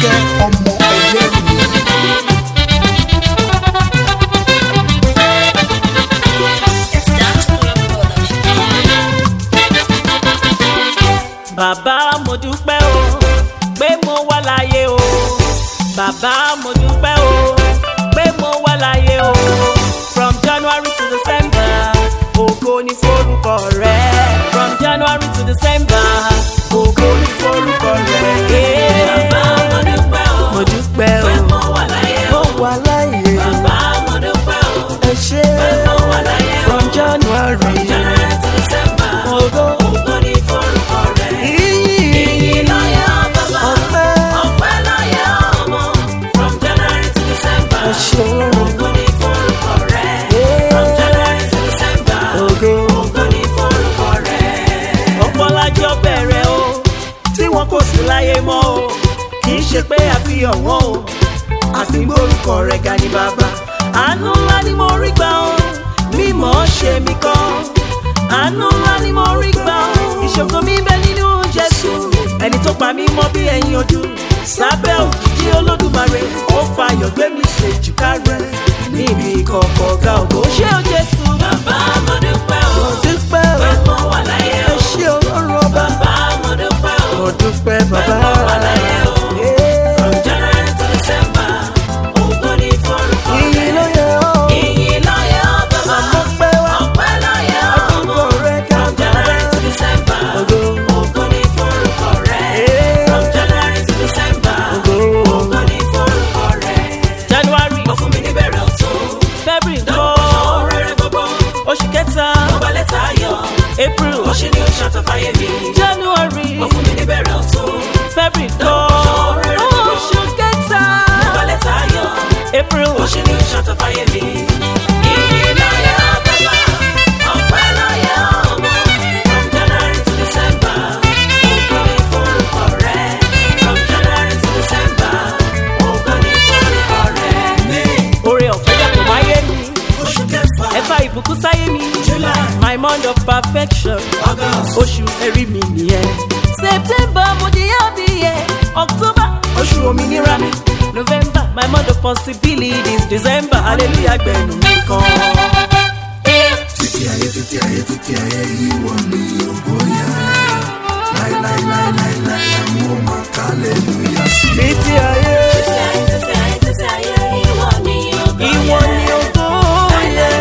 Àríkẹ́ ọmọ Ẹlẹ́rìí. Bàbá mo dúpẹ́ o pé mo wà láyé o. Bàbá mo dúpẹ́ o pé mo wà láyé o. From January to December, ògo ni forúkọ rẹ. From January to December, ògo ni forúkọ rẹ. Bàbá mo dúpẹ́ o, mo dúpẹ́ o, pé mo wà láyé o. Mo wà láyé. Bàbá mo dúpẹ́ o, ẹ ṣé pé mo wà láyé o. From January to December, ògo ni forúkọ rẹ. Ìyìn láyé bàbá, ọpẹ́ láyé ọmọ. From January to December, ògo ni forúkọ rẹ. From January to December, ògo ni forúkọ rẹ. Ọ̀pọ̀ lájọ́ bẹ̀rẹ̀ o, tí wọn kò sí láyé mọ́ o. Kì í ṣe pé àfihàn wọn o, àfi gbórúkọ rẹ̀ ga ni bàbá. Àánú ńlá ni mo rí gbà o, mímọ́ ṣe mí kọ́. Àánú ńlá ni mo rí gbà o, ìṣògo mi bẹ nínú Jésù. Ẹni tó pa mí mọ́ bí ẹyin ojú, sábẹ́ òjìji Olódùmarè. Ó fayọ̀ gbé mi ṣèjìká rẹ̀ níbi ìkọ̀kọ̀ ọ̀gá ògo. Ṣé o Jésù? Bàbá mo dúpẹ́ o, mo dúpẹ́ o, pé mo wà láyé o. Ẹ ṣé Ọlọ́run ọba. Bàbá mo dúpẹ́ o, mo dúpẹ́ bàbá. Pé mo wà láyé o. From January to December, ògo ni forúkọ rẹ. Ìyìn ló yẹ ọ́. Ìyìn ló yẹ ọ́ bàbá. Ọpẹ́ wá. Ọpẹ́ ló yẹ ọ́ ọmọ. From January to December, ògo ni forúkọ rẹ. From January to December, ògo ni forúkọ rẹ. January, ó fún mi ní bẹ̀rẹ̀ ọ̀tún. February, dọ́gbọ̀n rere gbogbo. Oṣù kẹta, mo gba lẹ́tà ayọ̀. April, oṣù ni oṣù àtọ̀fáyé mi. January, ó fún mi ní bẹ̀rẹ̀ ọ̀tún. February, dọ́gbọ̀n rere gbogbo. Oṣù kẹta, mo gba lẹ́tà ayọ̀. April, oṣù ni oṣù àtọ̀fáyé mi. Ìyìn ló yẹ bàbá, ọpẹ́ ló yẹ ọmọ. From January to December, ògo ni forúkọ rẹ. From January to December, ògo ni forúkọ rẹ. Oore ọ̀fẹ́ dàpọ̀ máyé mi. Oṣù kẹfà, ẹ̀fà ìbùkún sáyé mi. July, my month of perfection. August, oṣù ẹ̀rí mi nìyẹn. September, mo jìyà bí yẹ. October, oṣù òmìnira mi. November, my month of possibilities. December, hallelujah gbẹ̀nu mi kan. Títí ayé ìwọ ni ògo yẹn. Láíláíláíláí àwọn ọmọ hallelujah sí. Títí ayé ìwọ ni ògo yẹn.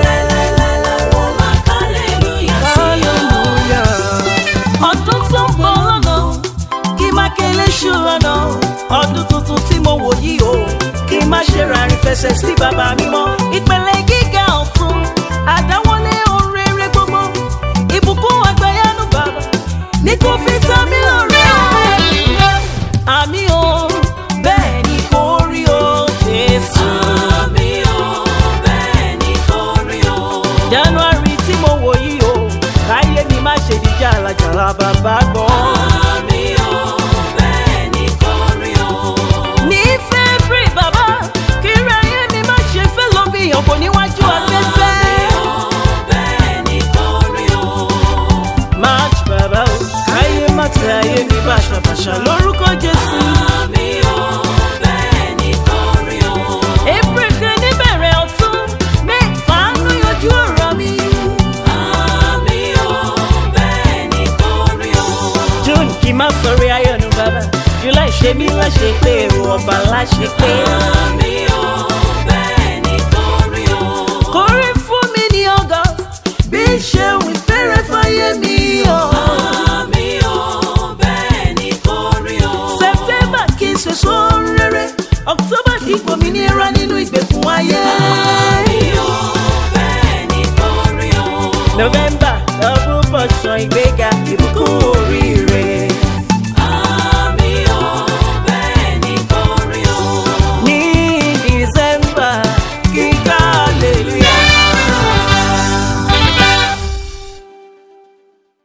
Hallelujah. Ọdún tó ń bọ̀ lọ́nà, kí má kélé ṣù lọ́nà. Ọdún tuntun tí mo wò yìí o, kí má ṣe rárín fẹsẹ̀ sí bàbá mi mọ́. Ìpele gíga ọ̀tun, àdáwọlé ohun rere gbogbo. Ìbùkún àgbáyánu bàbá, ní kò fi tán mí lórí o. Àmì o, bẹ́ẹ̀ ni kò rí o, Jésù. Àmì o, bẹ́ẹ̀ ni kò rí o. January tí mo wò yìí o, káyé mi má ṣe di jàlàjàlà bàbá gbọ́. Àmì o, bẹ́ẹ̀ ni kò rí o. Ní February bàbá, kí ráyé mi má ṣe fẹ́ lọ bí ọ̀pọ̀ níwájú afẹ́fẹ́. Àmì o, bẹ́ẹ̀ ni kò rí o. March bàbá o, káyé má tẹ ayé mi bàṣàbàṣà lórúkọ Jésù. Àmì o, bẹ́ẹ̀ ni kò rí o. April kan níbẹ̀rẹ̀ ọ̀tún, May fàánú yanjú ọ̀rọ̀ mi. Àmì o, bẹ́ẹ̀ ni kò rí o. June kì í má sọrí ayọ̀ nù bàbá. July ṣe mí láṣẹ pé èrò ọba láṣẹ pé.